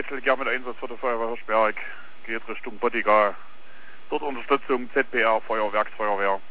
Lichtfeldjahr mit Einsatz für die Feuerwehr Hirschberg, geht Richtung Bottiga. Dort Unterstützung ZPR, Feuerwerksfeuerwehr.